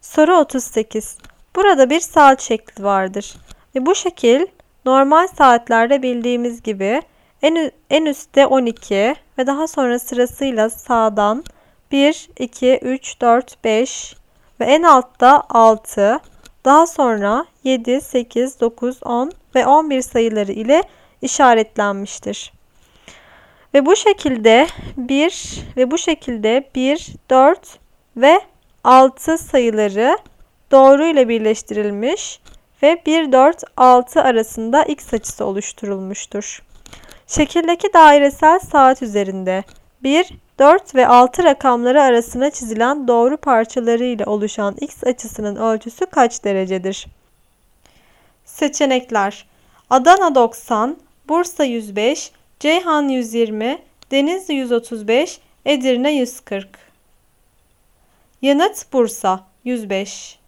Soru 38. Burada bir saat şekli vardır. Ve bu şekil normal saatlerde bildiğimiz gibi en üstte 12 ve daha sonra sırasıyla sağdan 1, 2, 3, 4, 5 ve en altta 6, daha sonra 7, 8, 9, 10 ve 11 sayıları ile işaretlenmiştir. Ve bu şekilde 1, 4 ve 6 sayıları doğru ile birleştirilmiş ve 1, 4, 6 arasında x açısı oluşturulmuştur. Şekildeki dairesel saat üzerinde 1, 4 ve 6 rakamları arasına çizilen doğru parçaları ile oluşan x açısının ölçüsü kaç derecedir? Seçenekler: Adana 90, Bursa 105, Ceyhan 120, Denizli 135, Edirne 140. Yanıt Bursa 105.